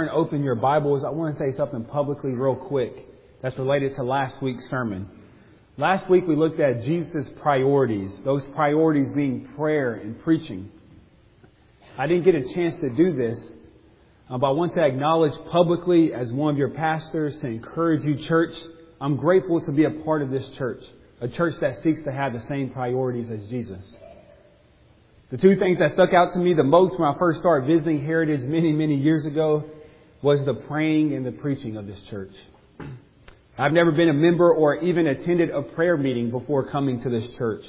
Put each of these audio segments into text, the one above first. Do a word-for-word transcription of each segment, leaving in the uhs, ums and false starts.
and open your Bibles, I want to say something publicly real quick that's related to last week's sermon. Last week we looked at Jesus' priorities, those priorities being prayer and preaching. I didn't get a chance to do this, uh, but I want to acknowledge publicly as one of your pastors to encourage you, church. I'm grateful to be a part of this church, a church that seeks to have the same priorities as Jesus. The two things that stuck out to me the most when I first started visiting Heritage many, many years ago was the praying and the preaching of this church. I've never been a member or even attended a prayer meeting before coming to this church.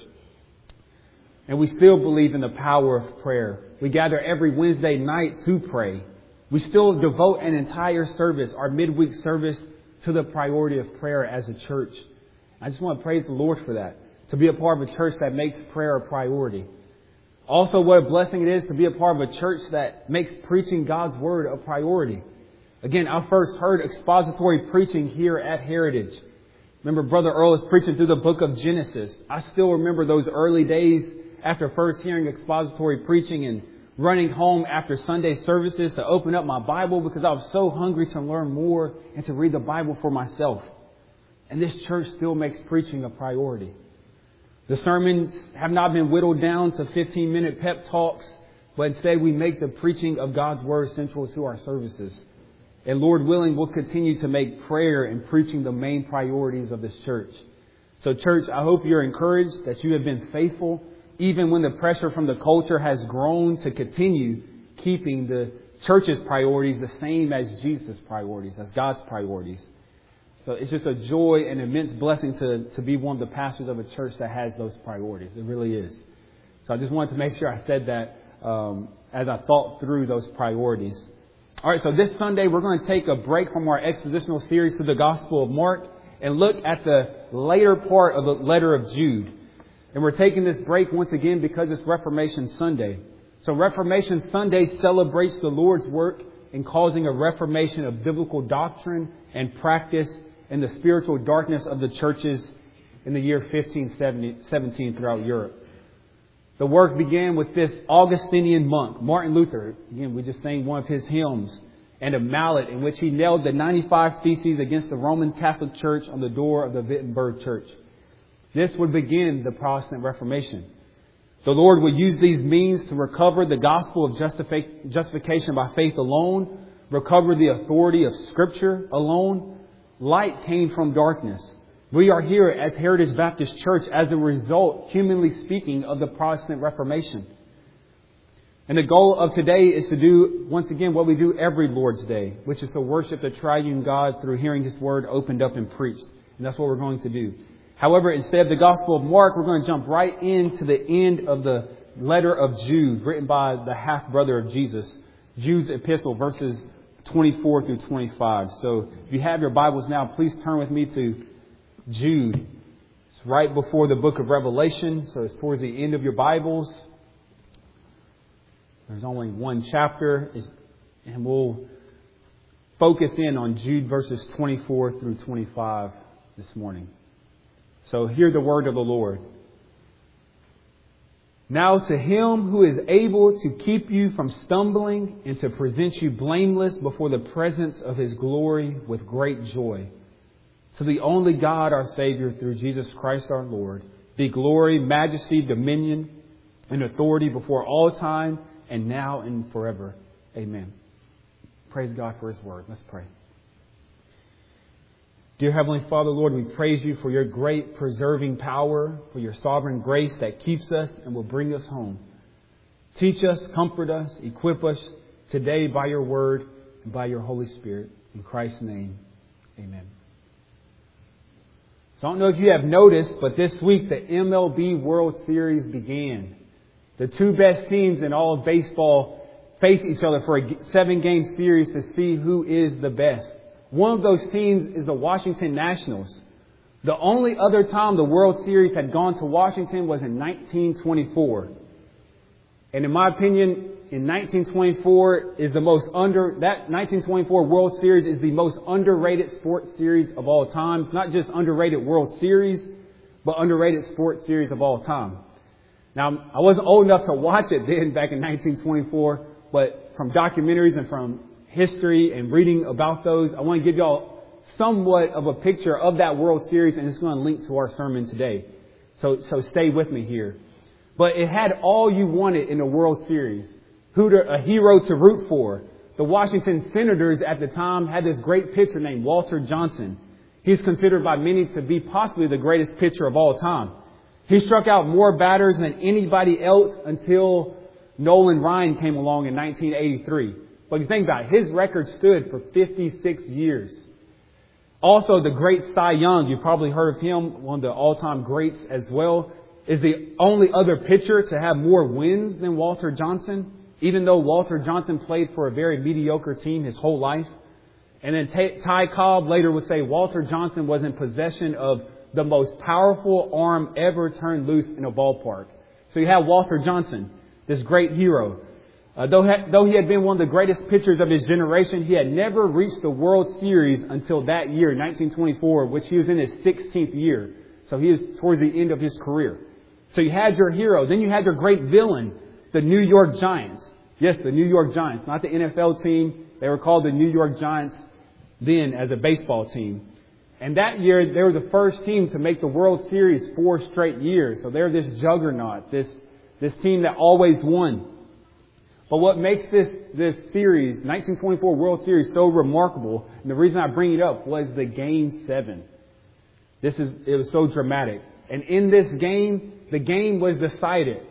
And we still believe in the power of prayer. We gather every Wednesday night to pray. We still devote an entire service, our midweek service, to the priority of prayer as a church. I just want to praise the Lord for that, to be a part of a church that makes prayer a priority. Also, what a blessing it is to be a part of a church that makes preaching God's Word a priority. Again, I first heard expository preaching here at Heritage. Remember, Brother Earl is preaching through the book of Genesis. I still remember those early days after first hearing expository preaching and running home after Sunday services to open up my Bible because I was so hungry to learn more and to read the Bible for myself. And this church still makes preaching a priority. The sermons have not been whittled down to fifteen minute pep talks, but instead we make the preaching of God's Word central to our services. And Lord willing, we'll continue to make prayer and preaching the main priorities of this church. So church, I hope you're encouraged that you have been faithful, even when the pressure from the culture has grown, to continue keeping the church's priorities the same as Jesus' priorities, as God's priorities. So it's just a joy and immense blessing to, to be one of the pastors of a church that has those priorities. It really is. So I just wanted to make sure I said that um, as I thought through those priorities. All right, so this Sunday we're going to take a break from our expositional series to the Gospel of Mark and look at the later part of the letter of Jude. And we're taking this break once again because it's Reformation Sunday. So Reformation Sunday celebrates the Lord's work in causing a reformation of biblical doctrine and practice in the spiritual darkness of the churches in the year fifteen seventeen throughout Europe. The work began with this Augustinian monk, Martin Luther. Again, we just sang one of his hymns, and a mallet in which he nailed the ninety-five Theses against the Roman Catholic Church on the door of the Wittenberg Church. This would begin the Protestant Reformation. The Lord would use these means to recover the gospel of justific- justification by faith alone, recover the authority of Scripture alone. Light came from darkness. We are here at Heritage Baptist Church as a result, humanly speaking, of the Protestant Reformation. And the goal of today is to do, once again, what we do every Lord's Day, which is to worship the triune God through hearing His Word opened up and preached. And that's what we're going to do. However, instead of the Gospel of Mark, we're going to jump right into the end of the letter of Jude, written by the half-brother of Jesus, Jude's epistle, verses twenty-four through twenty-five. So if you have your Bibles now, please turn with me to Jude. It's right before the book of Revelation, so it's towards the end of your Bibles. There's only one chapter, and we'll focus in on Jude verses twenty-four through twenty-five this morning. So hear the word of the Lord. Now to Him who is able to keep you from stumbling and to present you blameless before the presence of His glory with great joy. To the only God, our Savior, through Jesus Christ our Lord, be glory, majesty, dominion, and authority before all time and now and forever. Amen. Praise God for His word. Let's pray. Dear Heavenly Father, Lord, we praise You for Your great preserving power, for Your sovereign grace that keeps us and will bring us home. Teach us, comfort us, equip us today by Your word and by Your Holy Spirit. In Christ's name, amen. So I don't know if you have noticed, but this week the M L B World Series began. The two best teams in all of baseball face each other for a seven-game series to see who is the best. One of those teams is the Washington Nationals. The only other time the World Series had gone to Washington was in nineteen twenty-four. And in my opinion, in nineteen twenty-four is the most under, that nineteen twenty-four World Series is the most underrated sports series of all time. It's not just underrated World Series, but underrated sports series of all time. Now, I wasn't old enough to watch it then back in nineteen twenty-four, but from documentaries and from history and reading about those, I want to give y'all somewhat of a picture of that World Series, and it's going to link to our sermon today. So, so stay with me here. But it had all you wanted in a World Series. Who to, a hero to root for. The Washington Senators at the time had this great pitcher named Walter Johnson. He's considered by many to be possibly the greatest pitcher of all time. He struck out more batters than anybody else until Nolan Ryan came along in nineteen eighty-three. But you think about it, his record stood for fifty-six years. Also, the great Cy Young, you've probably heard of him, one of the all-time greats as well, is the only other pitcher to have more wins than Walter Johnson, even though Walter Johnson played for a very mediocre team his whole life. And then Ty Cobb later would say Walter Johnson was in possession of the most powerful arm ever turned loose in a ballpark. So you have Walter Johnson, this great hero. Uh, though, ha- though he had been one of the greatest pitchers of his generation, he had never reached the World Series until that year, nineteen twenty-four, which he was in his sixteenth year. So he was towards the end of his career. So you had your hero. Then you had your great villain, the New York Giants. Yes, the New York Giants, not the N F L team. They were called the New York Giants then as a baseball team. And that year, they were the first team to make the World Series four straight years. So they're this juggernaut, this, this team that always won. But what makes this, this series, nineteen twenty-four World Series, so remarkable, and the reason I bring it up was the Game seven. This is, it was so dramatic. And in this game, the game was decided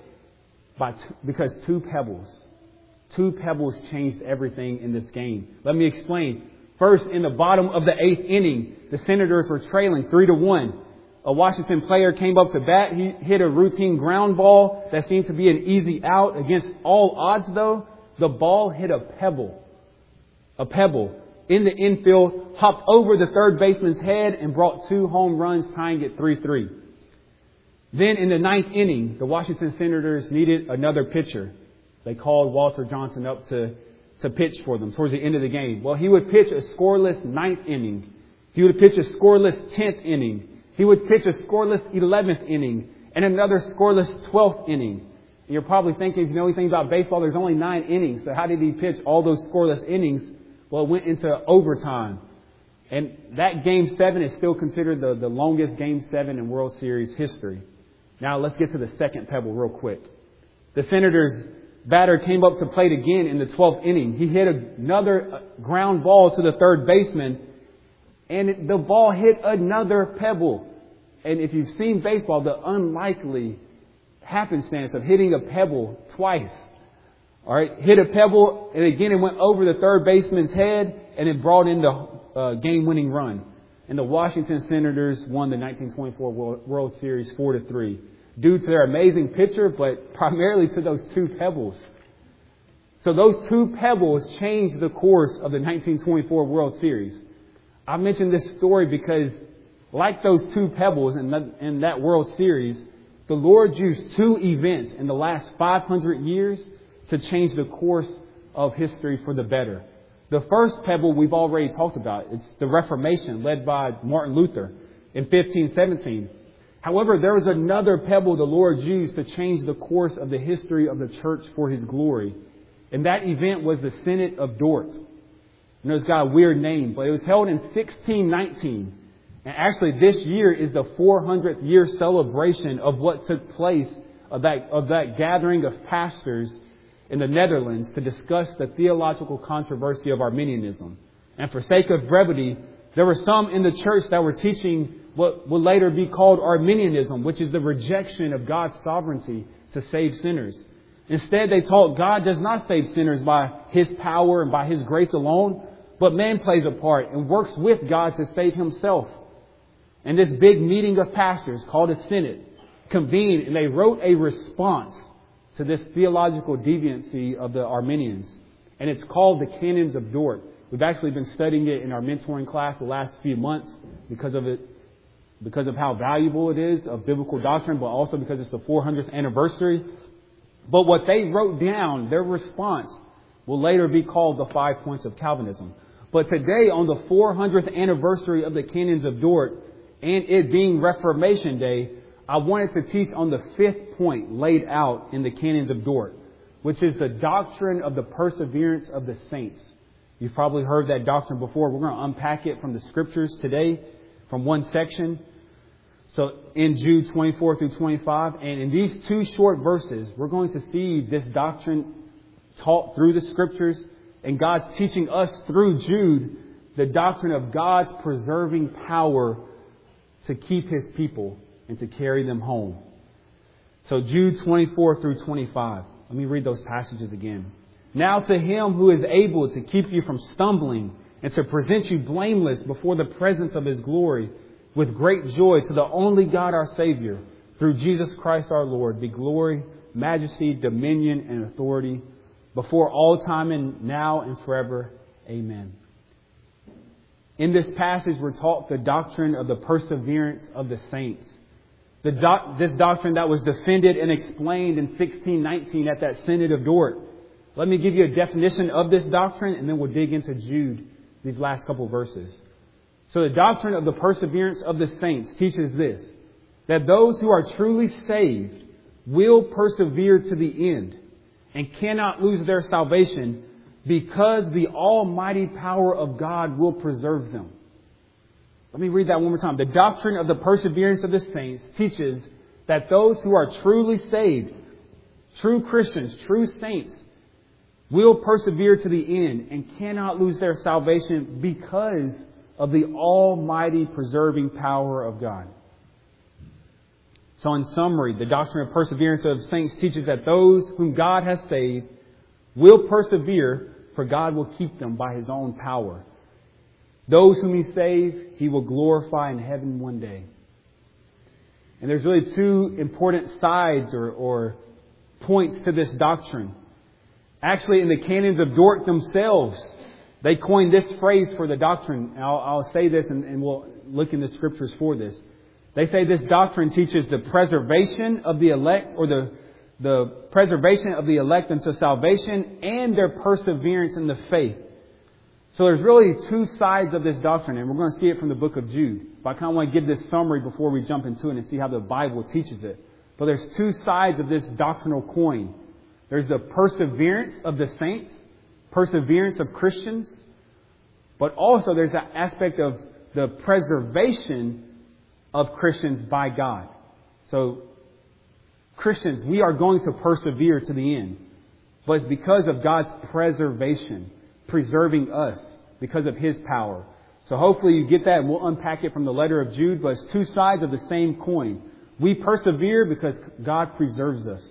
by two, because two pebbles. Two pebbles changed everything in this game. Let me explain. First, in the bottom of the eighth inning, the Senators were trailing three to one. A Washington player came up to bat. He hit a routine ground ball that seemed to be an easy out. Against all odds, though, the ball hit a pebble. A pebble in the infield, hopped over the third baseman's head and brought two home runs, tying it three three. Then in the ninth inning, the Washington Senators needed another pitcher. They called Walter Johnson up to, to pitch for them towards the end of the game. Well, he would pitch a scoreless ninth inning. He would pitch a scoreless tenth inning. He would pitch a scoreless eleventh inning and another scoreless twelfth inning. And you're probably thinking, if you know anything about baseball, there's only nine innings. So how did he pitch all those scoreless innings? Well, it went into overtime. And that Game seven is still considered the, the longest Game seven in World Series history. Now let's get to the second pebble real quick. The Senators batter came up to plate again in the twelfth inning. He hit another ground ball to the third baseman, and it, the ball hit another pebble. And if you've seen baseball, the unlikely happenstance of hitting a pebble twice. All right, hit a pebble, and again it went over the third baseman's head, and it brought in the uh, game-winning run. And the Washington Senators won the nineteen twenty-four World, World Series four to three. Due to their amazing pitcher, but primarily to those two pebbles. So those two pebbles changed the course of the nineteen twenty-four World Series. I mentioned this story because, like those two pebbles in that, in that World Series, the Lord used two events in the last five hundred years to change the course of history for the better. The first pebble we've already talked about. It's the Reformation led by Martin Luther in fifteen seventeen. However, there was another pebble the Lord used to change the course of the history of the church for His glory. And that event was the Synod of Dort. You know, it's got a weird name, but it was held in sixteen nineteen. And actually, this year is the four hundredth year celebration of what took place of that, of that gathering of pastors in the Netherlands to discuss the theological controversy of Arminianism. And for sake of brevity, there were some in the church that were teaching what will later be called Arminianism, which is the rejection of God's sovereignty to save sinners. Instead, they taught God does not save sinners by His power and by His grace alone, but man plays a part and works with God to save himself. And this big meeting of pastors called a synod convened, and they wrote a response to this theological deviancy of the Arminians. And it's called the Canons of Dort. We've actually been studying it in our mentoring class the last few months because of it, because of how valuable it is of biblical doctrine, but also because it's the four hundredth anniversary. But what they wrote down, their response, will later be called the five points of Calvinism. But today, on the four hundredth anniversary of the Canons of Dort, and it being Reformation Day, I wanted to teach on the fifth point laid out in the Canons of Dort, which is the doctrine of the perseverance of the saints. You've probably heard that doctrine before. We're going to unpack it from the Scriptures today, from one section. So in Jude twenty-four through twenty-five, and in these two short verses, we're going to see this doctrine taught through the Scriptures, and God's teaching us through Jude the doctrine of God's preserving power to keep His people and to carry them home. So Jude twenty-four through twenty-five. Let me read those passages again. Now to Him who is able to keep you from stumbling and to present you blameless before the presence of His glory with great joy, to the only God our Savior, through Jesus Christ our Lord, be glory, majesty, dominion, and authority before all time and now and forever. Amen. In this passage, we're taught the doctrine of the perseverance of the saints. The doc- this doctrine that was defended and explained in sixteen nineteen at that Synod of Dort. Let me give you a definition of this doctrine, and then we'll dig into Jude, these last couple verses. So the doctrine of the perseverance of the saints teaches this, that those who are truly saved will persevere to the end and cannot lose their salvation because the almighty power of God will preserve them. Let me read that one more time. The doctrine of the perseverance of the saints teaches that those who are truly saved, true Christians, true saints, will persevere to the end and cannot lose their salvation because of the almighty preserving power of God. So in summary, the doctrine of perseverance of saints teaches that those whom God has saved will persevere, for God will keep them by His own power. Those whom He saves, He will glorify in heaven one day. And there's really two important sides or, or points to this doctrine. Actually, in the canons of Dort themselves, they coined this phrase for the doctrine. I'll, I'll say this and, and we'll look in the Scriptures for this. They say this doctrine teaches the preservation of the elect, or the, the preservation of the elect unto salvation, and their perseverance in the faith. So there's really two sides of this doctrine, and we're going to see it from the book of Jude. But I kind of want to give this summary before we jump into it and see how the Bible teaches it. But there's two sides of this doctrinal coin. There's the perseverance of the saints, perseverance of Christians, but also there's that aspect of the preservation of Christians by God. So Christians, we are going to persevere to the end, but it's because of God's preservation, preserving us because of His power. So hopefully you get that, and we'll unpack it from the letter of Jude, but it's two sides of the same coin. We persevere because God preserves us.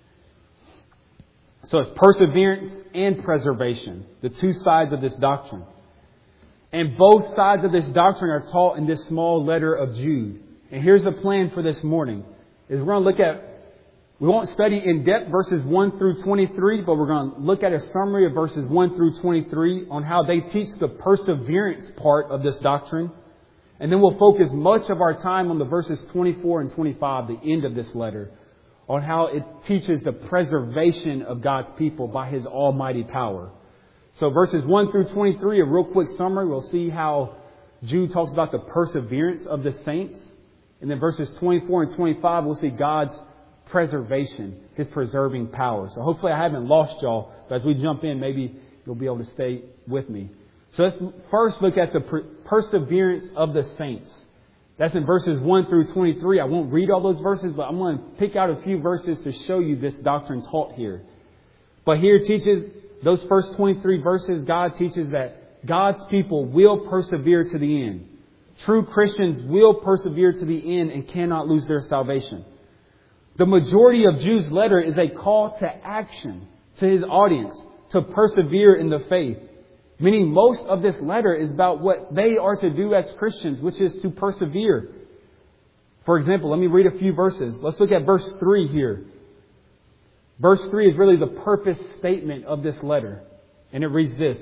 So it's perseverance and preservation, the two sides of this doctrine. And both sides of this doctrine are taught in this small letter of Jude. And here's the plan for this morning, is we're going to look at, we won't study in depth verses one through twenty-three, but we're going to look at a summary of verses one through twenty-three on how they teach the perseverance part of this doctrine. And then we'll focus much of our time on the verses twenty-four and twenty-five, the end of this letter, on how it teaches the preservation of God's people by His almighty power. So verses one through twenty-three, a real quick summary. We'll see how Jude talks about the perseverance of the saints. And then verses twenty-four and twenty-five, we'll see God's preservation, His preserving power. So hopefully I haven't lost y'all. But as we jump in, maybe you'll be able to stay with me. So let's first look at the per- perseverance of the saints. That's in verses one through twenty-three. I won't read all those verses, but I'm going to pick out a few verses to show you this doctrine taught here. But here it teaches, those first twenty-three verses, God teaches that God's people will persevere to the end. True Christians will persevere to the end and cannot lose their salvation. The majority of Jude's letter is a call to action to his audience to persevere in the faith. Meaning most of this letter is about what they are to do as Christians, which is to persevere. For example, let me read a few verses. Let's look at verse three here. Verse three is really the purpose statement of this letter. And it reads this.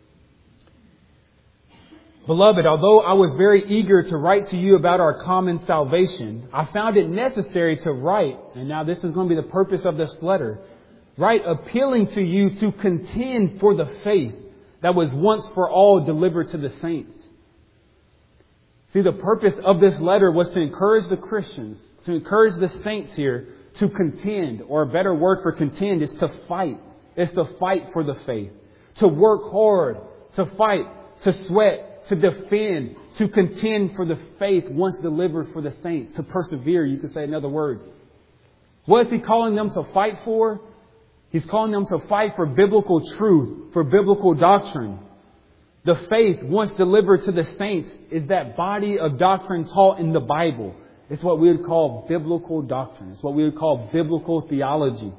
Beloved, although I was very eager to write to you about our common salvation, I found it necessary to write, and now this is going to be the purpose of this letter, write appealing to you to contend for the faith that was once for all delivered to the saints. See, the purpose of this letter was to encourage the Christians, to encourage the saints here to contend, or a better word for contend is to fight. It's to fight for the faith, to work hard, to fight, to sweat, to defend, to contend for the faith once delivered for the saints, to persevere, you could say another word. What is He calling them to fight for? He's calling them to fight for biblical truth, for biblical doctrine. The faith, once delivered to the saints, is that body of doctrine taught in the Bible. It's what we would call biblical doctrine. It's what we would call biblical theology.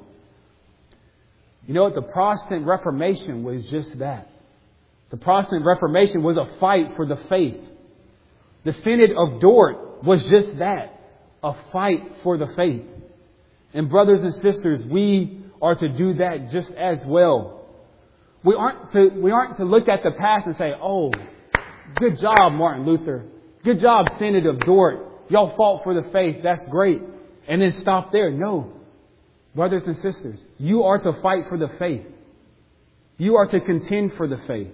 You know what? The Protestant Reformation was just that. The Protestant Reformation was a fight for the faith. The Synod of Dort was just that, a fight for the faith. And brothers and sisters, we are to do that just as well. We aren't to, we aren't to look at the past and say, oh, good job, Martin Luther. Good job, Synod of Dort. Y'all fought for the faith. That's great. And then stop there. No. Brothers and sisters, you are to fight for the faith. You are to contend for the faith.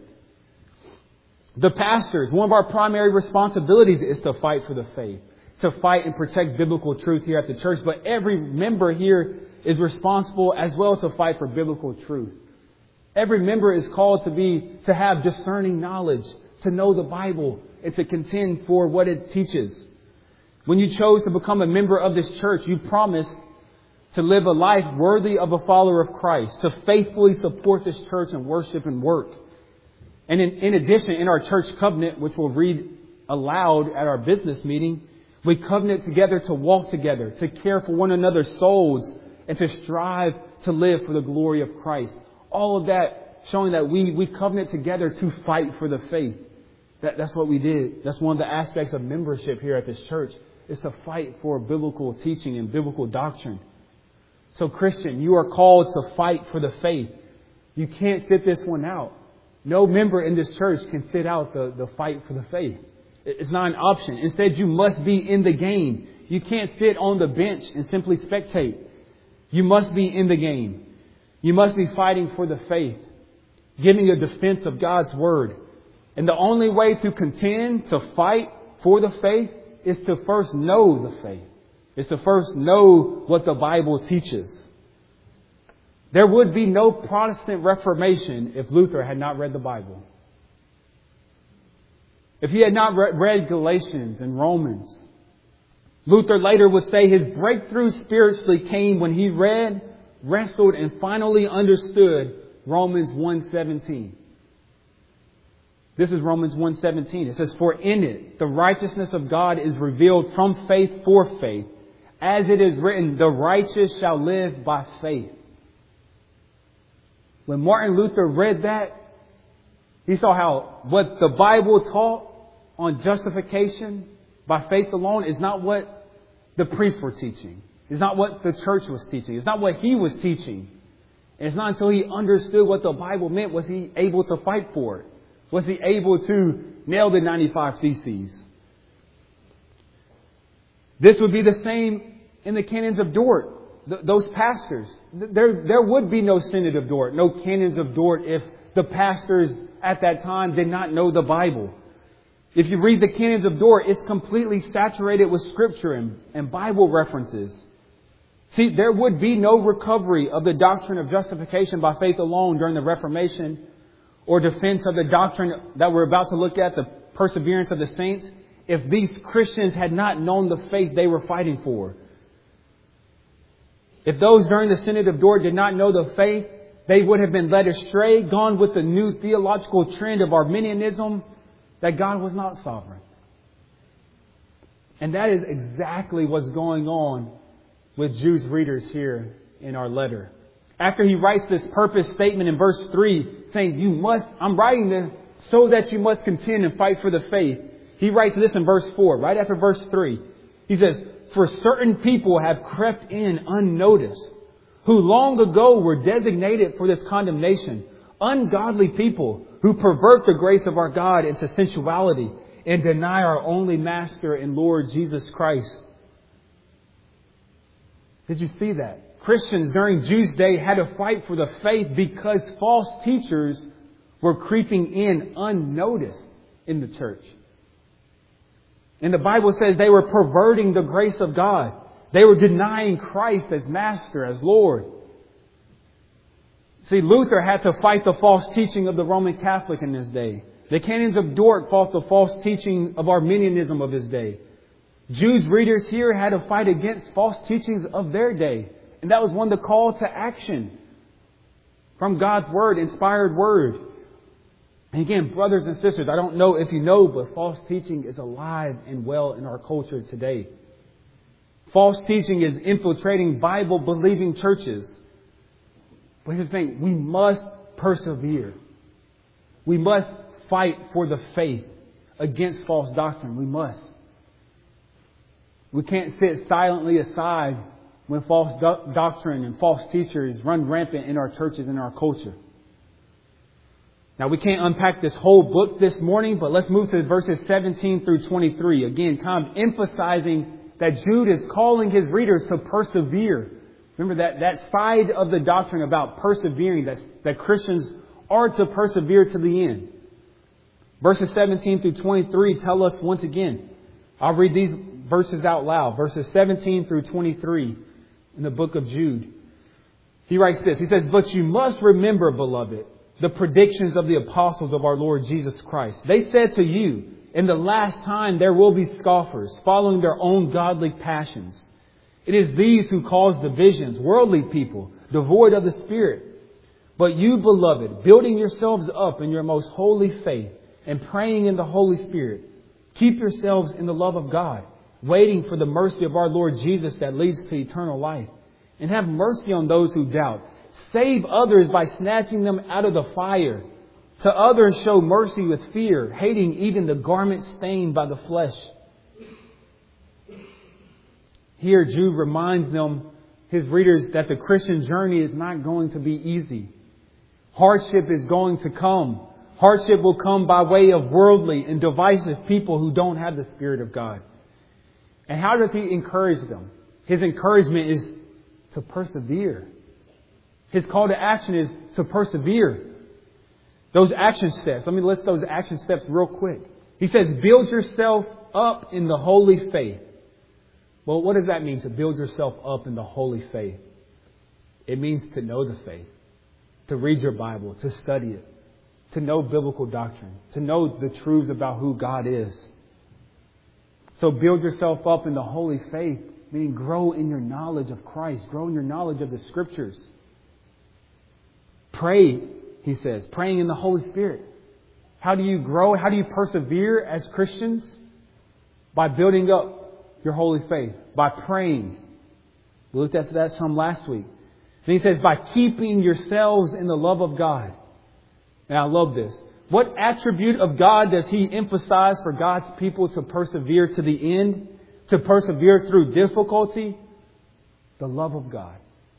The pastors, one of our primary responsibilities is to fight for the faith, to fight and protect biblical truth here at the church. But every member here is responsible as well to fight for biblical truth. Every member is called to be, to have discerning knowledge, to know the Bible, and to contend for what it teaches. When you chose to become a member of this church, you promised to live a life worthy of a follower of Christ, to faithfully support this church in worship and work. And in, in addition, in our church covenant, which we'll read aloud at our business meeting, we covenant together to walk together, to care for one another's souls, and to strive to live for the glory of Christ. All of that showing that we, we covenant together to fight for the faith. That, that's what we did. That's one of the aspects of membership here at this church, is to fight for biblical teaching and biblical doctrine. So Christian, you are called to fight for the faith. You can't sit this one out. No member in this church can sit out the, the fight for the faith. It's not an option. Instead, you must be in the game. You can't sit on the bench and simply spectate. You must be in the game. You must be fighting for the faith, giving a defense of God's word. And the only way to contend, to fight for the faith, is to first know the faith. Is to first know what the Bible teaches. There would be no Protestant Reformation if Luther had not read the Bible. If he had not read Galatians and Romans. Luther later would say his breakthrough spiritually came when he read, wrestled, and finally understood Romans one seventeen. This is Romans one seventeen. It says, "For in it the righteousness of God is revealed from faith for faith. As it is written, the righteous shall live by faith." When Martin Luther read that, he saw how what the Bible taught on justification by faith alone is not what the priests were teaching. It's not what the church was teaching. It's not what he was teaching. And it's not until he understood what the Bible meant was he able to fight for it. Was he able to nail the ninety-five Theses? This would be the same in the Canons of Dort. Th- those pastors. There, there would be no Synod of Dort, no Canons of Dort if the pastors at that time did not know the Bible. If you read the Canons of Dort, it's completely saturated with Scripture and, and Bible references. See, there would be no recovery of the doctrine of justification by faith alone during the Reformation, or defense of the doctrine that we're about to look at, the perseverance of the saints, if these Christians had not known the faith they were fighting for. If those during the Synod of Dort did not know the faith, they would have been led astray, gone with the new theological trend of Arminianism, that God was not sovereign. And that is exactly what's going on with Jude's readers here in our letter. After he writes this purpose statement in verse three, saying, you must, I'm writing this so that you must contend and fight for the faith. He writes this in verse four, right after verse three. He says, for certain people have crept in unnoticed, who long ago were designated for this condemnation, ungodly people who pervert the grace of our God into sensuality and deny our only Master and Lord Jesus Christ. Did you see that? Christians during Jude's day had to fight for the faith because false teachers were creeping in unnoticed in the church. And the Bible says they were perverting the grace of God. They were denying Christ as Master, as Lord. See, Luther had to fight the false teaching of the Roman Catholic in his day. The canons of Dort fought the false teaching of Arminianism of his day. Jude's readers here had to fight against false teachings of their day. And that was one of the call to action from God's Word, inspired Word. And again, brothers and sisters, I don't know if you know, but false teaching is alive and well in our culture today. False teaching is infiltrating Bible-believing churches. But here's the thing, we must persevere. We must fight for the faith against false doctrine. We must. We can't sit silently aside when false do- doctrine and false teachers run rampant in our churches and our culture. Now, we can't unpack this whole book this morning, but let's move to verses seventeen through twenty-three. Again, kind of emphasizing that Jude is calling his readers to persevere. Remember that, that side of the doctrine about persevering, that, that Christians are to persevere to the end. Verses seventeen through twenty-three tell us once again. I'll read these verses out loud. Verses seventeen through twenty-three in the book of Jude. He writes this. He says, "But you must remember, beloved, the predictions of the apostles of our Lord Jesus Christ. They said to you, in the last time there will be scoffers, following their own godly passions. It is these who cause divisions, worldly people, devoid of the Spirit. But you, beloved, building yourselves up in your most holy faith and praying in the Holy Spirit, keep yourselves in the love of God, waiting for the mercy of our Lord Jesus that leads to eternal life. And have mercy on those who doubt. Save others by snatching them out of the fire. To others show mercy with fear, hating even the garment stained by the flesh." Here Jude reminds them, his readers, that the Christian journey is not going to be easy. Hardship is going to come. Hardship will come by way of worldly and divisive people who don't have the Spirit of God. And how does he encourage them? His encouragement is to persevere. His call to action is to persevere. Those action steps. Let me list those action steps real quick. He says, build yourself up in the holy faith. Well, what does that mean, to build yourself up in the holy faith? It means to know the faith, to read your Bible, to study it, to know biblical doctrine, to know the truths about who God is. So build yourself up in the holy faith, meaning grow in your knowledge of Christ, grow in your knowledge of the Scriptures. Pray, he says, praying in the Holy Spirit. How do you grow? How do you persevere as Christians? By building up your holy faith, by praying. We looked at that some last week. Then he says, by keeping yourselves in the love of God. And I love this. What attribute of God does he emphasize for God's people to persevere to the end? To persevere through difficulty? The love of God.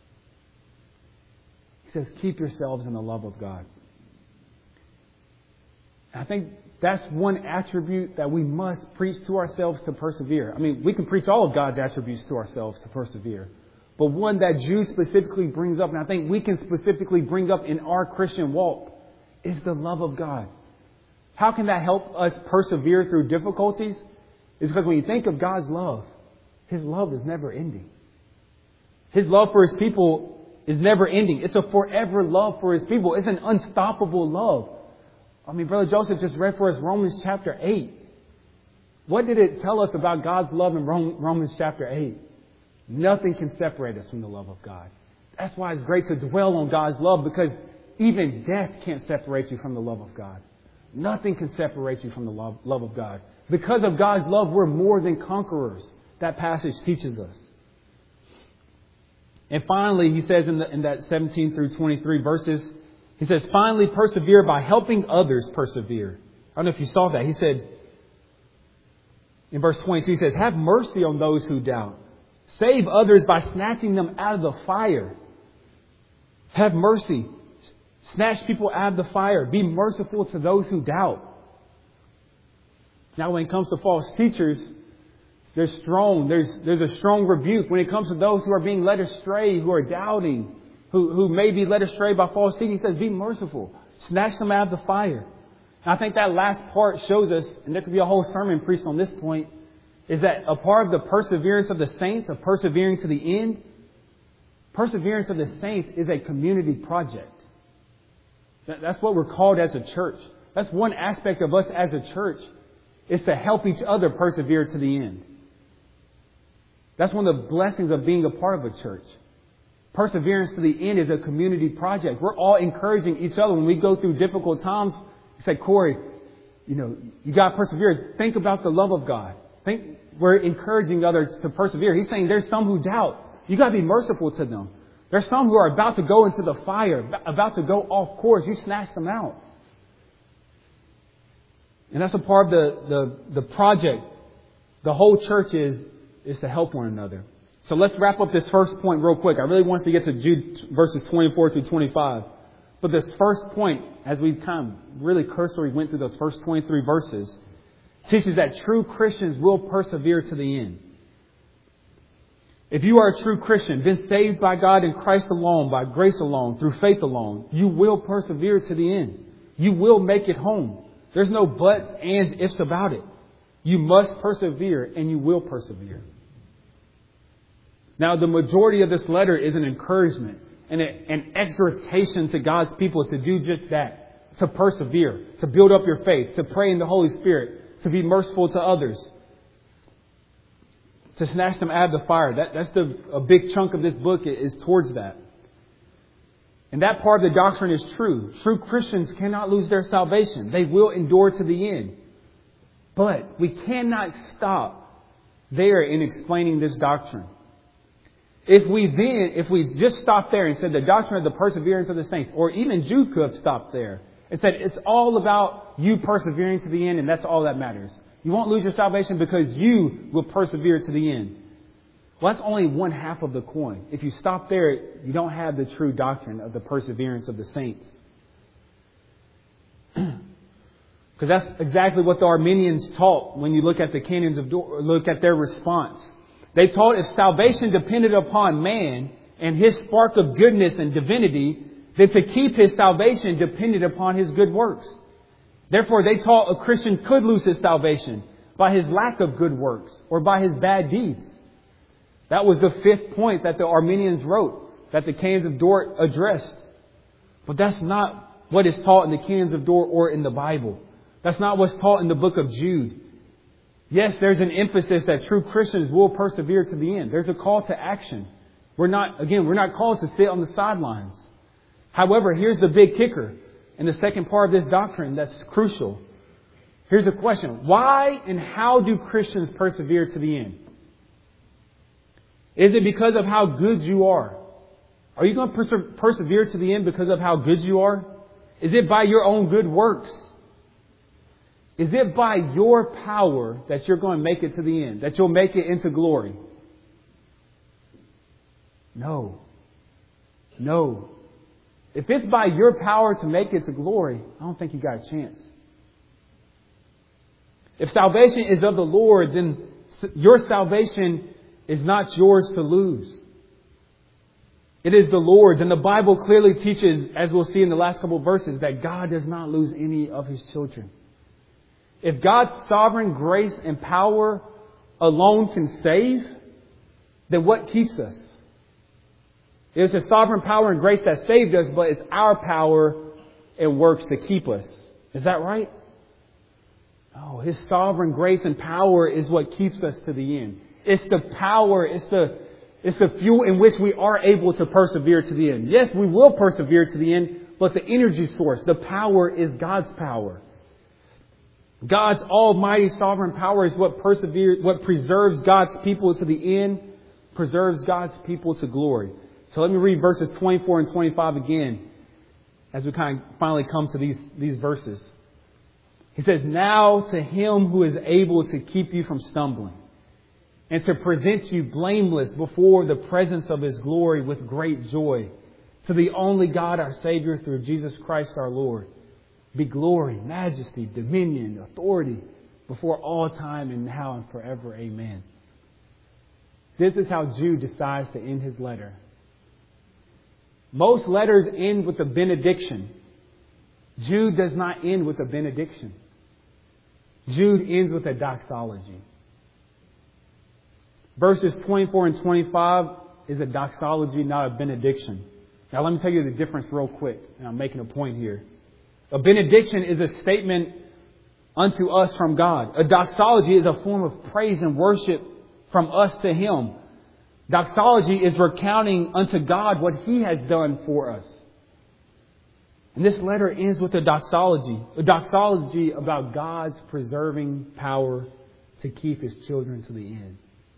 He says, keep yourselves in the love of God. I think that's one attribute that we must preach to ourselves to persevere. I mean, we can preach all of God's attributes to ourselves to persevere. But one that Jude specifically brings up, and I think we can specifically bring up in our Christian walk, is the love of God. How can that help us persevere through difficulties? It's because when you think of God's love, His love is never ending. His love for His people is never ending. It's a forever love for His people. It's an unstoppable love. I mean, Brother Joseph just read for us Romans chapter eight. What did it tell us about God's love in Romans chapter eight? Nothing can separate us from the love of God. That's why it's great to dwell on God's love, because even death can't separate you from the love of God. Nothing can separate you from the love, love of God. Because of God's love, we're more than conquerors. That passage teaches us. And finally, he says in, the, in that seventeen through twenty-three verses, he says, finally persevere by helping others persevere. I don't know if you saw that. He said, in verse twenty-two, he says, have mercy on those who doubt. Save others by snatching them out of the fire. Have mercy. Snatch people out of the fire. Be merciful to those who doubt. Now, when it comes to false teachers, there's strong. There's, there's a strong rebuke. When it comes to those who are being led astray, who are doubting, who, who may be led astray by false teaching, he says, be merciful. Snatch them out of the fire. And I think that last part shows us, and there could be a whole sermon preached on this point, is that a part of the perseverance of the saints, of persevering to the end, perseverance of the saints is a community project. That's what we're called as a church. That's one aspect of us as a church, is to help each other persevere to the end. That's one of the blessings of being a part of a church. Perseverance to the end is a community project. We're all encouraging each other when we go through difficult times. You say, Corey, you know, you got to persevere. Think about the love of God. Think we're encouraging others to persevere. He's saying there's some who doubt. You got to be merciful to them. There's some who are about to go into the fire, about to go off course. You snatch them out. And that's a part of the, the, the project. The whole church is, is to help one another. So let's wrap up this first point real quick. I really want us to get to Jude verses twenty-four through twenty-five. But this first point, as we kind of really cursory went through those first twenty-three verses, teaches that true Christians will persevere to the end. If you are a true Christian, been saved by God in Christ alone, by grace alone, through faith alone, you will persevere to the end. You will make it home. There's no buts, ands, ifs about it. You must persevere, and you will persevere. Now, the majority of this letter is an encouragement and an exhortation to God's people to do just that, to persevere, to build up your faith, to pray in the Holy Spirit, to be merciful to others, to snatch them out of the fire. That, that's the, a big chunk of this book is towards that. And that part of the doctrine is true. True Christians cannot lose their salvation. They will endure to the end. But we cannot stop there in explaining this doctrine. If we then, if we just stopped there and said the doctrine of the perseverance of the saints, or even Jude could have stopped there and said it's all about you persevering to the end and that's all that matters. You won't lose your salvation because you will persevere to the end. Well, that's only one half of the coin. If you stop there, you don't have the true doctrine of the perseverance of the saints. Because that's exactly what the Arminians taught when you look at the canons of Dort, look at their response. They taught if salvation depended upon man and his spark of goodness and divinity, then to keep his salvation depended upon his good works. Therefore, they taught a Christian could lose his salvation by his lack of good works or by his bad deeds. That was the fifth point that the Arminians wrote, that the canons of Dort addressed. But that's not what is taught in the canons of Dort or in the Bible. That's not what's taught in the book of Jude. Yes, there's an emphasis that true Christians will persevere to the end. There's a call to action. We're not, again, we're not called to sit on the sidelines. However, here's the big kicker in the second part of this doctrine that's crucial. Here's the question. Why and how do Christians persevere to the end? Is it because of how good you are? Are you going to perse- persevere to the end because of how good you are? Is it by your own good works? Is it by your power that you're going to make it to the end? That you'll make it into glory? No. No. If it's by your power to make it to glory, I don't think you got a chance. If salvation is of the Lord, then your salvation is not yours to lose. It is the Lord's. And the Bible clearly teaches, as we'll see in the last couple of verses, that God does not lose any of His children. If God's sovereign grace and power alone can save, then what keeps us? It's His sovereign power and grace that saved us, but it's our power and works to keep us. Is that right? No, His sovereign grace and power is what keeps us to the end. It's the power, it's the, it's the fuel in which we are able to persevere to the end. Yes, we will persevere to the end, but the energy source, the power is God's power. God's almighty sovereign power is what perseveres, what preserves God's people to the end, preserves God's people to glory. So let me read verses twenty-four and twenty-five again as we kind of finally come to these, these verses. He says, "Now to Him who is able to keep you from stumbling and to present you blameless before the presence of His glory with great joy, to the only God our Savior through Jesus Christ our Lord, be glory, majesty, dominion, authority before all time and now and forever. Amen." This is how Jude decides to end his letter. Most letters end with a benediction. Jude does not end with a benediction. Jude ends with a doxology. Verses twenty-four and twenty-five is a doxology, not a benediction. Now let me tell you the difference real quick, and I'm making a point here. A benediction is a statement unto us from God. A doxology is a form of praise and worship from us to Him. Doxology is recounting unto God what He has done for us. And this letter ends with a doxology. A doxology about God's preserving power to keep His children to the end.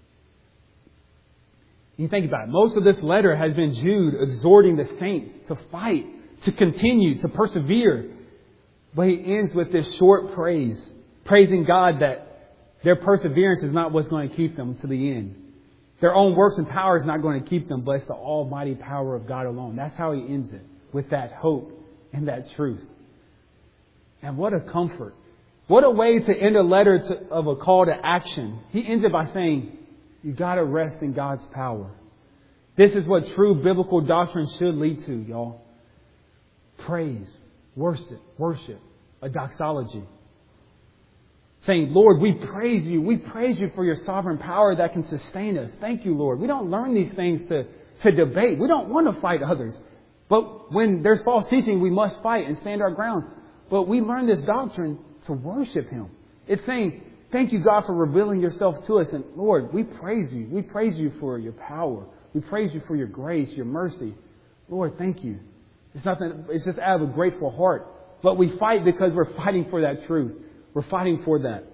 You think about it. Most of this letter has been Jude exhorting the saints to fight, to continue, to persevere. But he ends with this short praise, praising God that their perseverance is not what's going to keep them to the end. Their own works and power is not going to keep them, but it's the almighty power of God alone. That's how he ends it, with that hope and that truth. And what a comfort. What a way to end a letter to, of a call to action. He ends it by saying, you got to rest in God's power. This is what true biblical doctrine should lead to, y'all. Praise, worship, worship, a doxology. Saying, Lord, we praise you. We praise you for your sovereign power that can sustain us. Thank you, Lord. We don't learn these things to, to debate. We don't want to fight others. But when there's false teaching, we must fight and stand our ground. But we learn this doctrine to worship Him. It's saying, thank you, God, for revealing yourself to us. And Lord, we praise you. We praise you for your power. We praise you for your grace, your mercy. Lord, thank you. It's nothing. It's just out of a grateful heart. But we fight because we're fighting for that truth. We're fighting for that.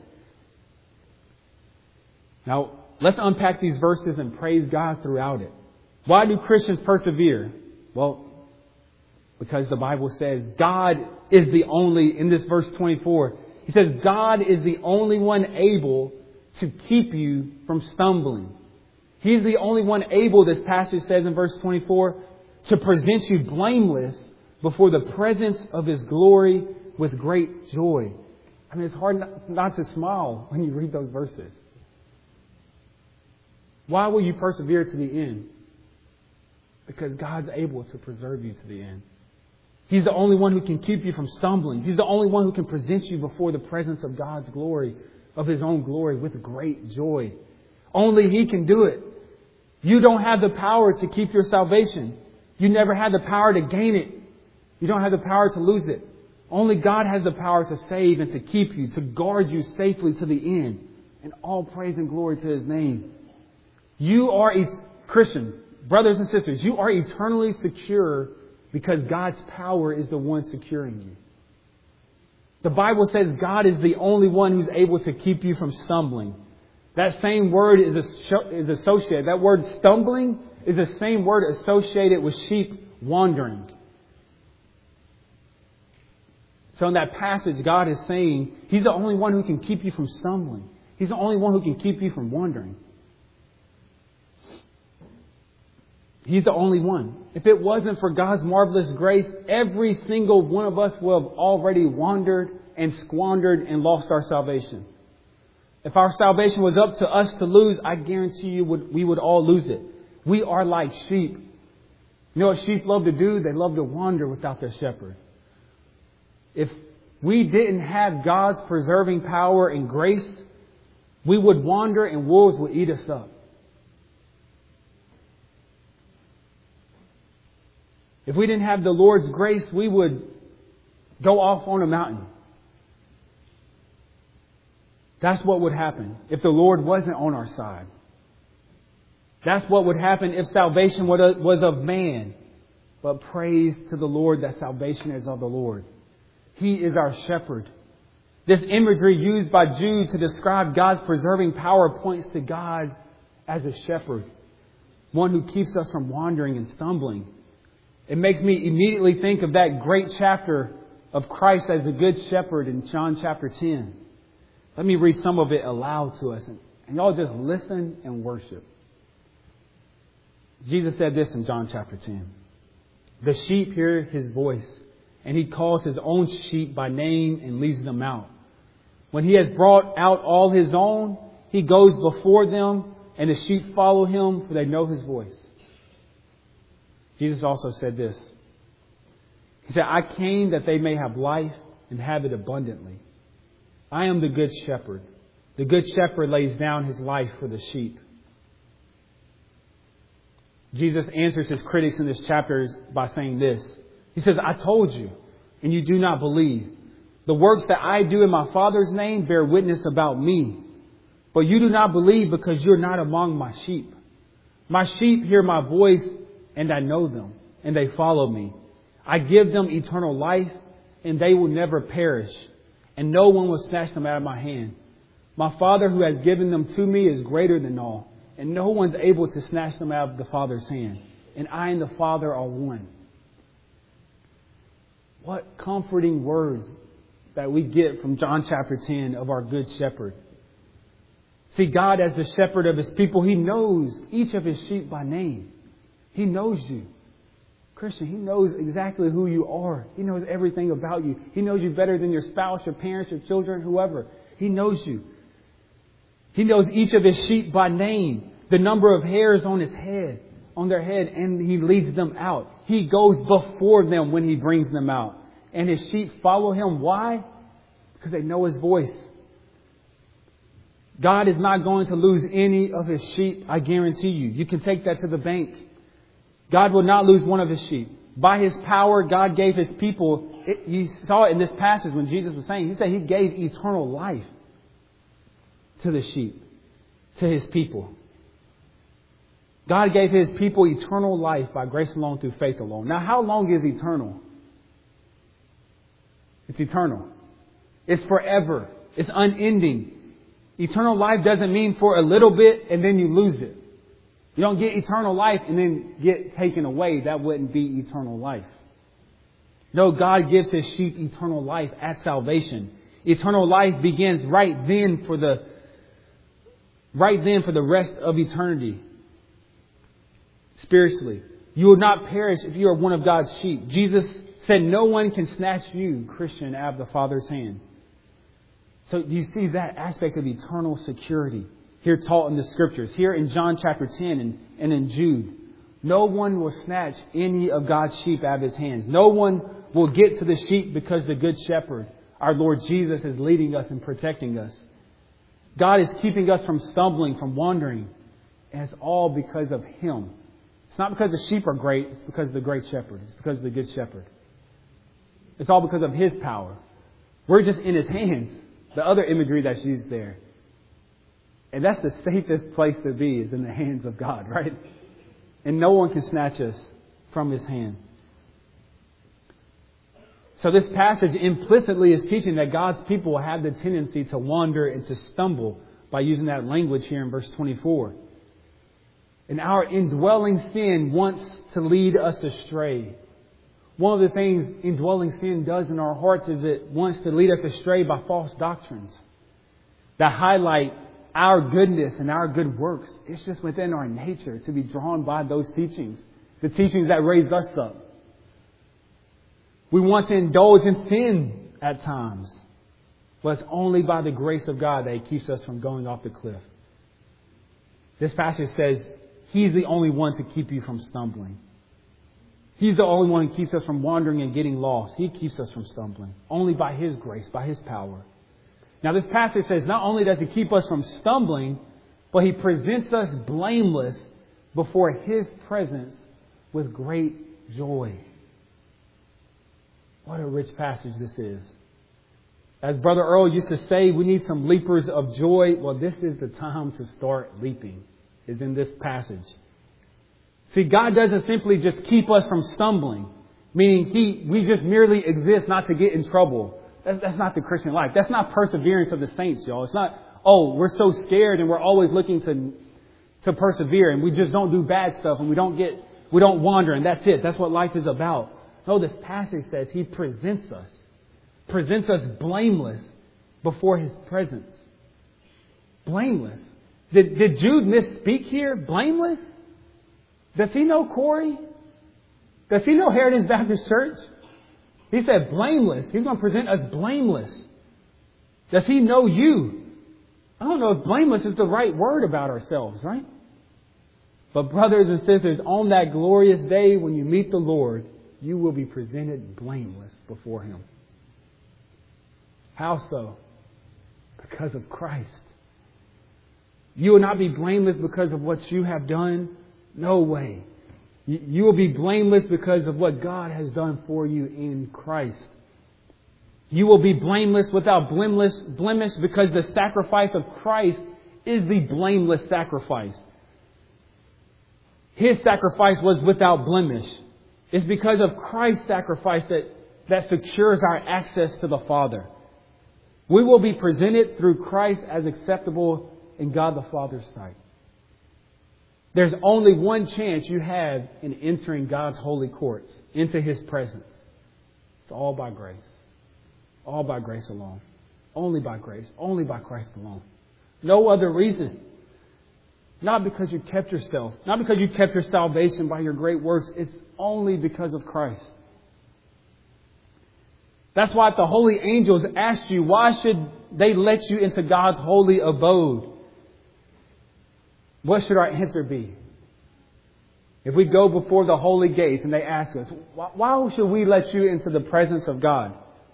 Now, let's unpack these verses and praise God throughout it. Why do Christians persevere? Well, because the Bible says God is the only, in this verse twenty-four, He says God is the only one able to keep you from stumbling. He's the only one able, this passage says in verse twenty-four, to present you blameless before the presence of His glory with great joy. I mean, it's hard not, not to smile when you read those verses. Why will you persevere to the end? Because God's able to preserve you to the end. He's the only one who can keep you from stumbling. He's the only one who can present you before the presence of God's glory, of His own glory, with great joy. Only He can do it. You don't have the power to keep your salvation. You never had the power to gain it. You don't have the power to lose it. Only God has the power to save and to keep you, to guard you safely to the end. And all praise and glory to His name. You are, Christian, brothers and sisters, you are eternally secure because God's power is the one securing you. The Bible says God is the only one who's able to keep you from stumbling. That same word is is associated. That word stumbling is the same word associated with sheep wandering. So in that passage, God is saying He's the only one who can keep you from stumbling. He's the only one who can keep you from wandering. He's the only one. If it wasn't for God's marvelous grace, every single one of us would have already wandered and squandered and lost our salvation. If our salvation was up to us to lose, I guarantee you would, we would all lose it. We are like sheep. You know what sheep love to do? They love to wander without their shepherd. If we didn't have God's preserving power and grace, we would wander and wolves would eat us up. If we didn't have the Lord's grace, we would go off on a mountain. That's what would happen if the Lord wasn't on our side. That's what would happen if salvation was of man. But praise to the Lord that salvation is of the Lord. He is our shepherd. This imagery used by Jude to describe God's preserving power points to God as a shepherd. One who keeps us from wandering and stumbling. It makes me immediately think of that great chapter of Christ as the Good Shepherd in John chapter ten. Let me read some of it aloud to us. And y'all just listen and worship. Jesus said this in John chapter ten. The sheep hear His voice, and He calls His own sheep by name and leads them out. When He has brought out all His own, He goes before them, and the sheep follow Him, for they know His voice. Jesus also said this. He said, I came that they may have life and have it abundantly. I am the good shepherd. The good shepherd lays down his life for the sheep. Jesus answers His critics in this chapter by saying this. He says, I told you, and you do not believe. The works that I do in my Father's name bear witness about me. But you do not believe because you're not among my sheep. My sheep hear my voice, and I know them, and they follow me. I give them eternal life, and they will never perish, and no one will snatch them out of my hand. My Father who has given them to me is greater than all, and no one's able to snatch them out of the Father's hand. And I and the Father are one. What comforting words that we get from John chapter ten of our Good Shepherd. See, God as the shepherd of His people, He knows each of His sheep by name. He knows you. Christian, He knows exactly who you are. He knows everything about you. He knows you better than your spouse, your parents, your children, whoever. He knows you. He knows each of His sheep by name, the number of hairs on His head, on their head, and He leads them out. He goes before them when He brings them out. And His sheep follow Him. Why? Because they know His voice. God is not going to lose any of His sheep, I guarantee you. You can take that to the bank. God will not lose one of His sheep. By His power, God gave His people, it, you saw it in this passage when Jesus was saying, He said He gave eternal life to the sheep, to His people. God gave His people eternal life by grace alone through faith alone. Now, how long is eternal? It's eternal. It's forever. It's unending. Eternal life doesn't mean for a little bit and then you lose it. You don't get eternal life and then get taken away. That wouldn't be eternal life. No, God gives His sheep eternal life at salvation. Eternal life begins right then for the right then for the rest of eternity. Spiritually, you will not perish if you are one of God's sheep. Jesus said, "No one can snatch you, Christian, out of the Father's hand." So do you see that aspect of eternal security here taught in the Scriptures? Here in John chapter ten and, and in Jude. No one will snatch any of God's sheep out of His hands. No one will get to the sheep because the Good Shepherd, our Lord Jesus, is leading us and protecting us. God is keeping us from stumbling, from wandering. And it's all because of Him. It's not because the sheep are great. It's because of the great shepherd. It's because of the Good Shepherd. It's all because of His power. We're just in His hands. The other imagery that's used there. And that's the safest place to be, is in the hands of God, right? And no one can snatch us from His hand. So this passage implicitly is teaching that God's people have the tendency to wander and to stumble by using that language here in verse twenty-four. And our indwelling sin wants to lead us astray. One of the things indwelling sin does in our hearts is it wants to lead us astray by false doctrines that highlight our goodness and our good works. It's just within our nature to be drawn by those teachings, the teachings that raise us up. We want to indulge in sin at times, but it's only by the grace of God that He keeps us from going off the cliff. This passage says He's the only one to keep you from stumbling. He's the only one who keeps us from wandering and getting lost. He keeps us from stumbling. Only by His grace, by His power. Now this passage says not only does He keep us from stumbling, but He presents us blameless before His presence with great joy. What a rich passage this is. As Brother Earl used to say, we need some leapers of joy. Well, this is the time to start leaping, is in this passage. See, God doesn't simply just keep us from stumbling, meaning He, we just merely exist not to get in trouble. That's, that's not the Christian life. That's not perseverance of the saints, y'all. It's not, oh, we're so scared and we're always looking to to persevere and we just don't do bad stuff and we don't get, we don't wander and that's it. That's what life is about. No, this passage says He presents us, presents us blameless before His presence. Blameless. Did, did Jude misspeak here? Blameless? Does he know Corey? Does he know Heritage Baptist Church? He said blameless. He's going to present us blameless. Does He know you? I don't know if blameless is the right word about ourselves, right? But brothers and sisters, on that glorious day when you meet the Lord, you will be presented blameless before Him. How so? Because of Christ. You will not be blameless because of what you have done. No way. You will be blameless because of what God has done for you in Christ. You will be blameless without blemish, blemish because the sacrifice of Christ is the blameless sacrifice. His sacrifice was without blemish. It's because of Christ's sacrifice that, that secures our access to the Father. We will be presented through Christ as acceptable in God the Father's sight. There's only one chance you have in entering God's holy courts, into His presence. It's all by grace. All by grace alone. Only by grace. Only by Christ alone. No other reason. Not because you kept yourself. Not because you kept your salvation by your great works. It's only because of Christ. That's why the holy angels asked you, why should they let you into God's holy abode? What should our answer be? If we go before the holy gates and they ask us, why should we let you into the presence of God?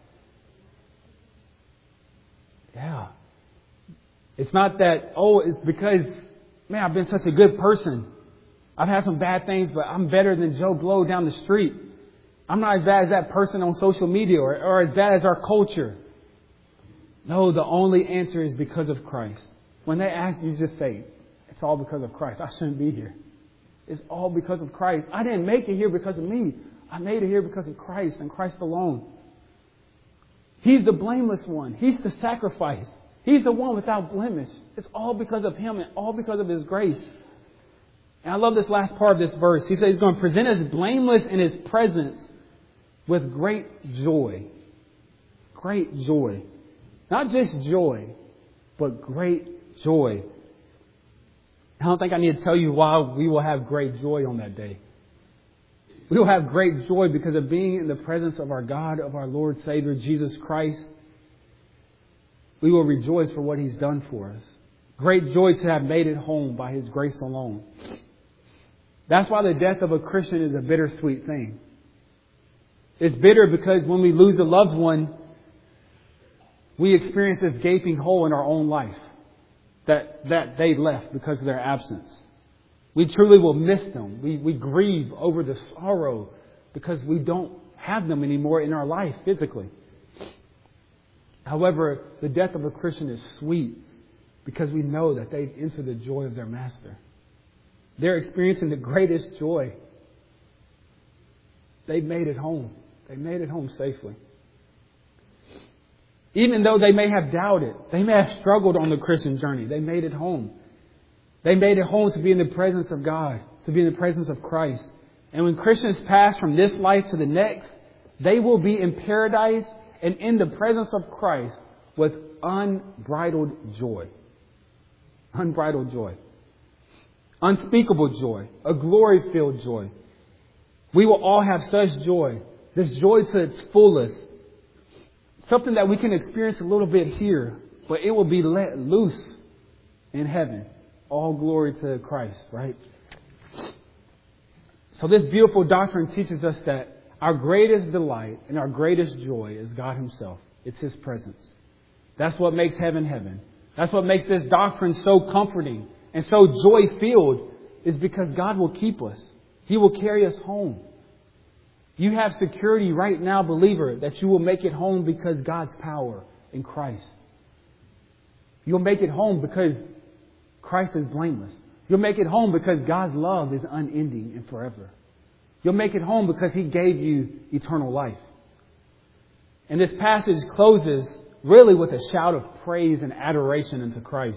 Yeah. It's not that, oh, it's because, man, I've been such a good person. I've had some bad things, but I'm better than Joe Blow down the street. I'm not as bad as that person on social media or, or as bad as our culture. No, the only answer is because of Christ. When they ask, you just say, it's all because of Christ. I shouldn't be here. It's all because of Christ. I didn't make it here because of me. I made it here because of Christ and Christ alone. He's the blameless one. He's the sacrifice. He's the one without blemish. It's all because of Him and all because of His grace. And I love this last part of this verse. He says He's going to present us blameless in His presence with great joy. Great joy. Not just joy, but great joy. I don't think I need to tell you why we will have great joy on that day. We will have great joy because of being in the presence of our God, of our Lord Savior, Jesus Christ. We will rejoice for what He's done for us. Great joy to have made it home by His grace alone. That's why the death of a Christian is a bittersweet thing. It's bitter because when we lose a loved one, we experience this gaping hole in our own life that, that they left because of their absence. We truly will miss them. We, we grieve over the sorrow because we don't have them anymore in our life physically. However, the death of a Christian is sweet because we know that they've entered the joy of their Master. They're experiencing the greatest joy. They've made it home. They made it home safely. Even though they may have doubted, they may have struggled on the Christian journey, they made it home. They made it home to be in the presence of God, to be in the presence of Christ. And when Christians pass from this life to the next, they will be in paradise and in the presence of Christ with unbridled joy. Unbridled joy. Unspeakable joy. A glory-filled joy. We will all have such joy. This joy to its fullest. Something that we can experience a little bit here, but it will be let loose in heaven. All glory to Christ, right? So this beautiful doctrine teaches us that our greatest delight and our greatest joy is God Himself. It's His presence. That's what makes heaven heaven. That's what makes this doctrine so comforting and so joy-filled, is because God will keep us. He will carry us home. You have security right now, believer, that you will make it home because God's power in Christ. You'll make it home because Christ is blameless. You'll make it home because God's love is unending and forever. You'll make it home because He gave you eternal life. And this passage closes really with a shout of praise and adoration unto Christ.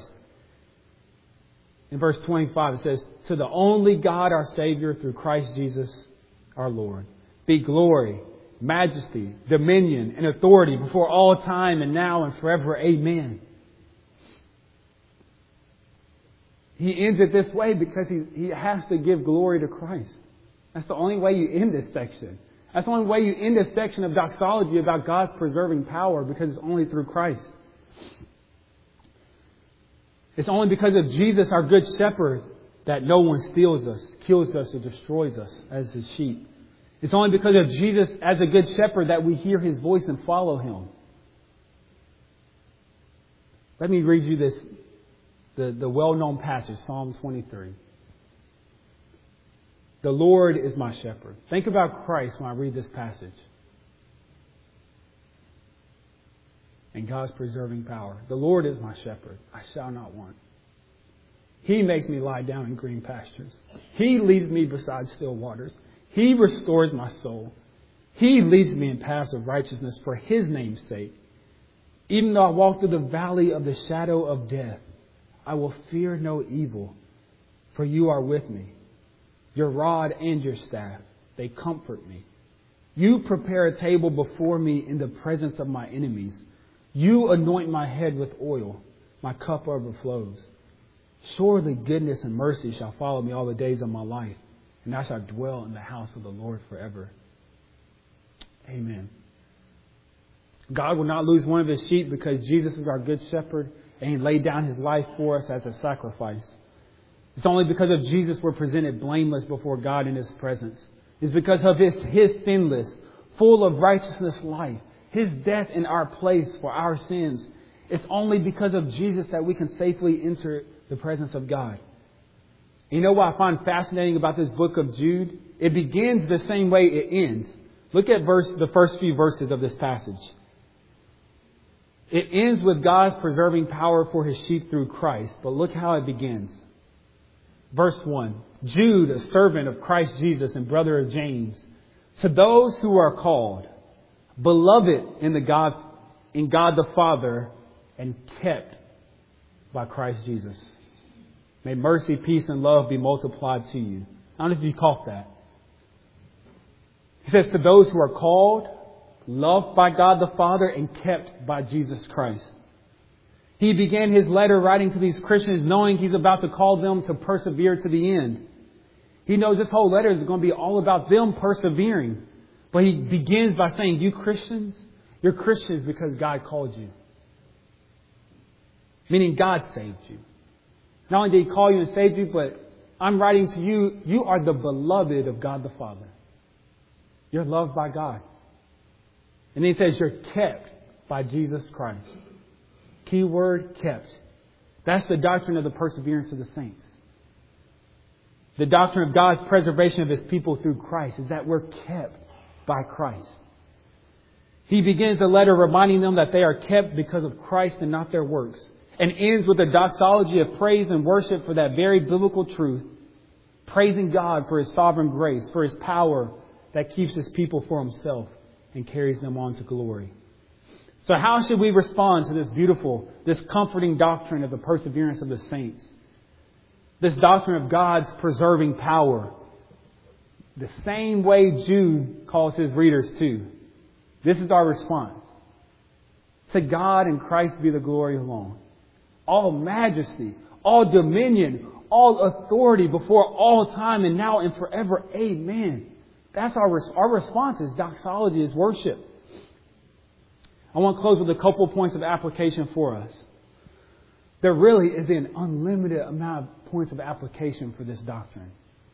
In verse twenty-five it says, "To the only God our Savior through Christ Jesus our Lord, be glory, majesty, dominion, and authority before all time and now and forever. Amen." He ends it this way because he, he has to give glory to Christ. That's the only way you end this section. That's the only way you end this section of doxology about God's preserving power, because it's only through Christ. It's only because of Jesus, our good shepherd, that no one steals us, kills us, or destroys us as His sheep. It's only because of Jesus as a good shepherd that we hear His voice and follow Him. Let me read you this, the, the well-known passage, Psalm twenty-three. The Lord is my shepherd. Think about Christ when I read this passage. and God's preserving power. The Lord is my shepherd. I shall not want. He makes me lie down in green pastures. He leads me beside still waters. He restores my soul. He leads me in paths of righteousness for His name's sake. Even though I walk through the valley of the shadow of death, I will fear no evil, for You are with me. Your rod and Your staff, they comfort me. You prepare a table before me in the presence of my enemies. You anoint my head with oil. My cup overflows. Surely goodness and mercy shall follow me all the days of my life, and I shall dwell in the house of the Lord forever. Amen. God will not lose one of His sheep because Jesus is our good shepherd and He laid down His life for us as a sacrifice. It's only because of Jesus we're presented blameless before God in His presence. It's because of His, His sinless, full of righteousness life, His death in our place for our sins. It's only because of Jesus that we can safely enter the presence of God. You know what I find fascinating about this book of Jude? It begins the same way it ends. Look at verse, the first few verses of this passage. It ends with God's preserving power for His sheep through Christ. But look how it begins. Verse one. Jude, a servant of Christ Jesus and brother of James, to those who are called, beloved in the God, in God the Father, and kept by Christ Jesus. May mercy, peace, and love be multiplied to you. I don't know if you caught that. He says, to those who are called, loved by God the Father, and kept by Jesus Christ. He began his letter writing to these Christians knowing he's about to call them to persevere to the end. He knows this whole letter is going to be all about them persevering. But he begins by saying, you Christians, you're Christians because God called you. Meaning God saved you. Not only did He call you and save you, but I'm writing to you, you are the beloved of God the Father. You're loved by God. And then he says you're kept by Jesus Christ. Key word, kept. That's the doctrine of the perseverance of the saints. The doctrine of God's preservation of His people through Christ is that we're kept by Christ. He begins the letter reminding them that they are kept because of Christ and not their works. And ends with a doxology of praise and worship for that very biblical truth. Praising God for His sovereign grace, for His power that keeps His people for Himself and carries them on to glory. So how should we respond to this beautiful, this comforting doctrine of the perseverance of the saints? This doctrine of God's preserving power. The same way Jude calls his readers to. This is our response. To God and Christ be the glory alone. All majesty, all dominion, all authority before all time and now and forever. Amen. That's our, our response is doxology, is worship. I want to close with a couple of points of application for us. There really is an unlimited amount of points of application for this doctrine.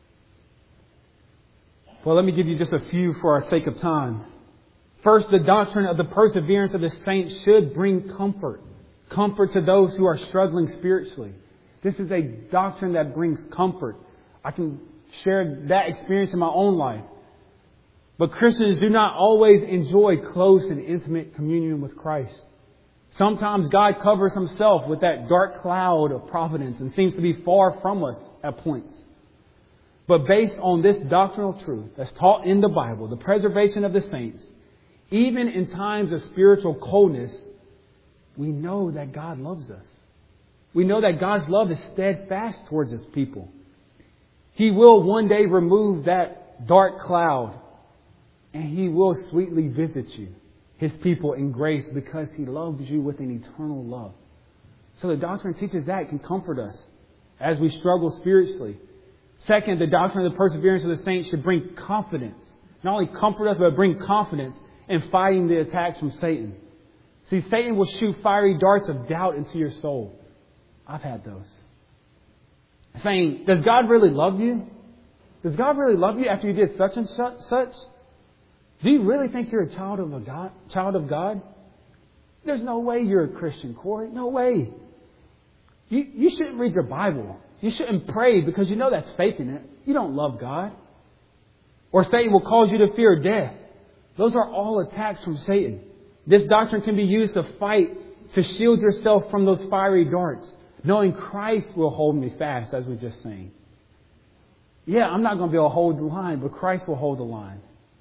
Well, let me give you just a few for our sake of time. First, the doctrine of the perseverance of the saints should bring comfort. Comfort to those who are struggling spiritually. This is a doctrine that brings comfort. I can share that experience in my own life. But Christians do not always enjoy close and intimate communion with Christ. Sometimes God covers Himself with that dark cloud of providence and seems to be far from us at points. But based on this doctrinal truth that's taught in the Bible, the preservation of the saints, even in times of spiritual coldness, we know that God loves us. We know that God's love is steadfast towards His people. He will one day remove that dark cloud and He will sweetly visit you, His people, in grace because He loves you with an eternal love. So the doctrine teaches that, can comfort us as we struggle spiritually. Second, the doctrine of the perseverance of the saints should bring confidence. Not only comfort us, but bring confidence in fighting the attacks from Satan. See, Satan will shoot fiery darts of doubt into your soul. I've had those. Saying, does God really love you? Does God really love you after you did such and such? Do you really think you're a child of a God? Child of God? There's no way you're a Christian, Corey. No way. You, you shouldn't read your Bible. You shouldn't pray because you know that's faking it. You don't love God. Or Satan will cause you to fear death. Those are all attacks from Satan. This doctrine can be used to fight, to shield yourself from those fiery darts, knowing Christ will hold me fast, as we just sang. Yeah, I'm not going to be able to hold the line, but Christ will hold the line.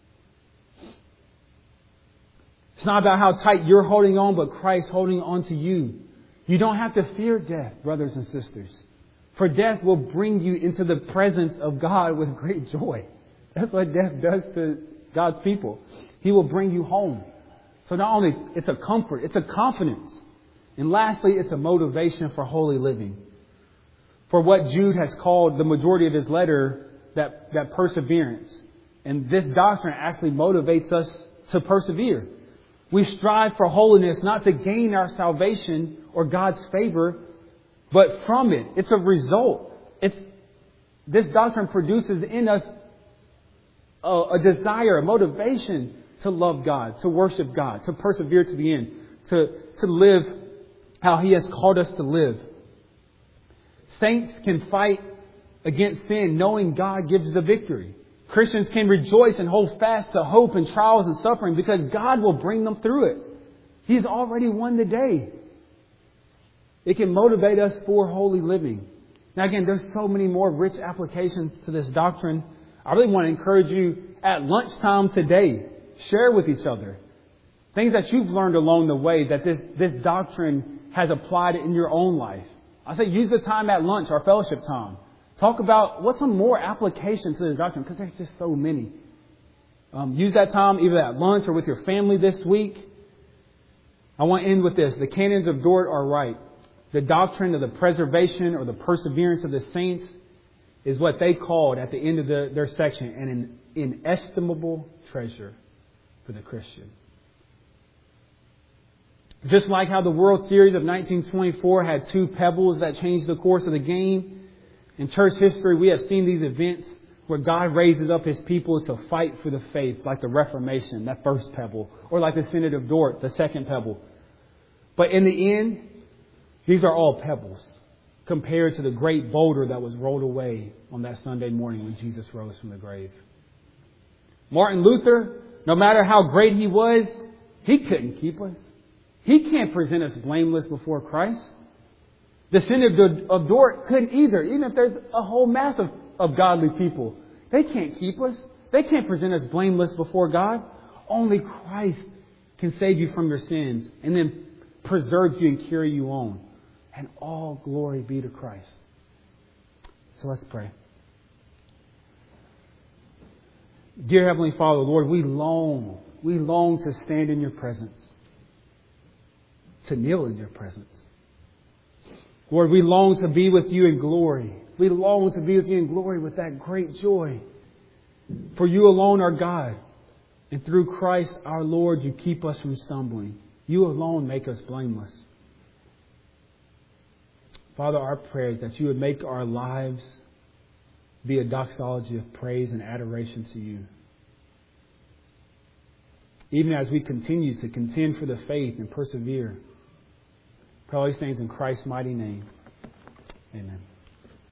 It's not about how tight you're holding on, but Christ holding on to you. You don't have to fear death, brothers and sisters. For death will bring you into the presence of God with great joy. That's what death does to God's people. He will bring you home. So not only it's a comfort, it's a confidence. And lastly, it's a motivation for holy living. For what Jude has called the majority of his letter, that, that perseverance. And this doctrine actually motivates us to persevere. We strive for holiness not to gain our salvation or God's favor, but from it. It's a result. It's this doctrine produces in us a, a desire, a motivation to love God, to worship God, to persevere to the end, to, to live how He has called us to live. Saints can fight against sin knowing God gives the victory. Christians can rejoice and hold fast to hope in trials and suffering because God will bring them through it. He's already won the day. It can motivate us for holy living. Now again, there's so many more rich applications to this doctrine. I really want to encourage you at lunchtime today, share with each other things that you've learned along the way that this, this doctrine has applied in your own life. I say use the time at lunch or fellowship time. Talk about what's some more application to this doctrine because there's just so many. Um, use that time either at lunch or with your family this week. I want to end with this. The canons of Dort are right. The doctrine of the preservation or the perseverance of the saints is what they called at the end of the, their section an inestimable treasure for the Christian. Just like how the World Series of nineteen twenty-four had two pebbles that changed the course of the game, in church history we have seen these events where God raises up His people to fight for the faith, like the Reformation, that first pebble, or like the Synod of Dort, the second pebble. But in the end, these are all pebbles compared to the great boulder that was rolled away on that Sunday morning when Jesus rose from the grave. Martin Luther, no matter how great he was, he couldn't keep us. He can't present us blameless before Christ. The Synod of Dort couldn't either, even if there's a whole mass of, of godly people. They can't keep us. They can't present us blameless before God. Only Christ can save you from your sins and then preserve you and carry you on. And all glory be to Christ. So let's pray. Dear Heavenly Father, Lord, we long, we long to stand in your presence, to kneel in your presence. Lord, we long to be with you in glory. We long to be with you in glory with that great joy. For you alone are God. And through Christ our Lord, you keep us from stumbling. You alone make us blameless. Father, our prayer is that you would make our lives be a doxology of praise and adoration to you. Even as we continue to contend for the faith and persevere. Pray all these things in Christ's mighty name. Amen.